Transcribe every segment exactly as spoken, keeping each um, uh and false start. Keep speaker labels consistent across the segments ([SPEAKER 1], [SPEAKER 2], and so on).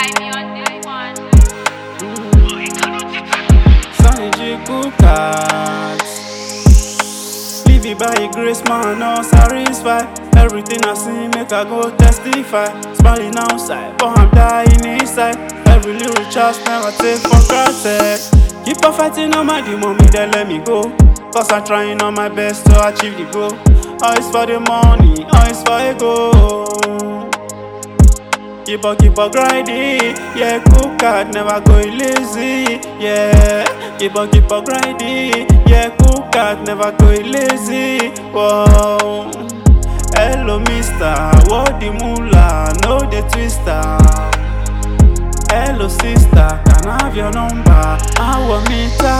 [SPEAKER 1] Ivy on this one.
[SPEAKER 2] Sunny G Cookers. Live it by grace, man, no satisfied. Everything I see make I go testify. Smiling outside, but I'm dying inside. Every little chance never take for granted. Keep on fighting on my demon, me then let me go. Cause I'm trying on my best to achieve the goal. All is for the money, all is for ego. Keep on, keep on grinding, yeah, cook hard, never go lazy, yeah. Keep on, keep on grinding, yeah, cook hard, never go lazy, whoa. Hello, mister, what the moolah, no the twister. Hello, sister, can I have your number? I want meter.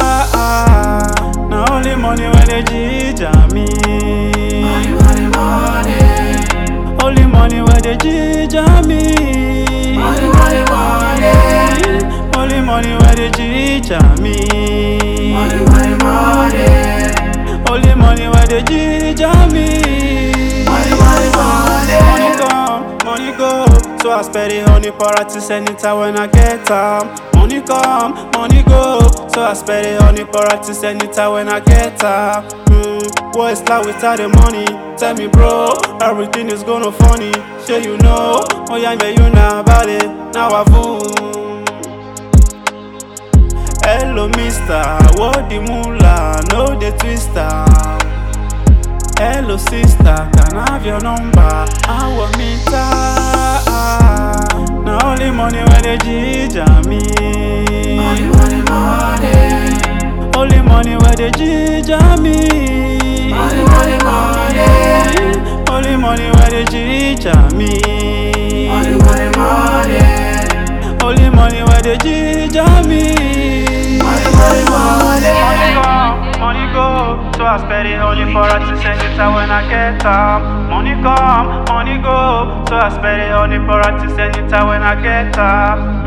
[SPEAKER 2] Now only money when they ginger me.
[SPEAKER 3] Money, money, money.
[SPEAKER 2] Only money when they ginger me.
[SPEAKER 3] Money, money, money.
[SPEAKER 2] Only money when they ginger me.
[SPEAKER 3] Money, money, money.
[SPEAKER 2] Only money when they ginger me.
[SPEAKER 3] Money, money, money.
[SPEAKER 2] Money come, money go. So I spend it on the practice anytime when I get time. Money come, money go. So I spend it on the practice anytime when I get time. Mm, what is life without the money? Tell me, bro, everything is gonna funny. Sure you know, oh yeah, me you know about it. Now I fool. Hello, mister, what the moolah, no the twister. Hello, sister, can I have your number? I want meter. Now only money when they ginger me.
[SPEAKER 3] Money, money, money.
[SPEAKER 2] Only money when they ginger me.
[SPEAKER 3] Money, money, money.
[SPEAKER 2] Only money when they ginger me.
[SPEAKER 3] Money, money, money.
[SPEAKER 2] Only money when they ginger me.
[SPEAKER 3] Money, money, money.
[SPEAKER 2] Money come, money go. So I spend it only for her to send it out when I get time. Money come, money go. So I spend it only for her to send it out when I get time.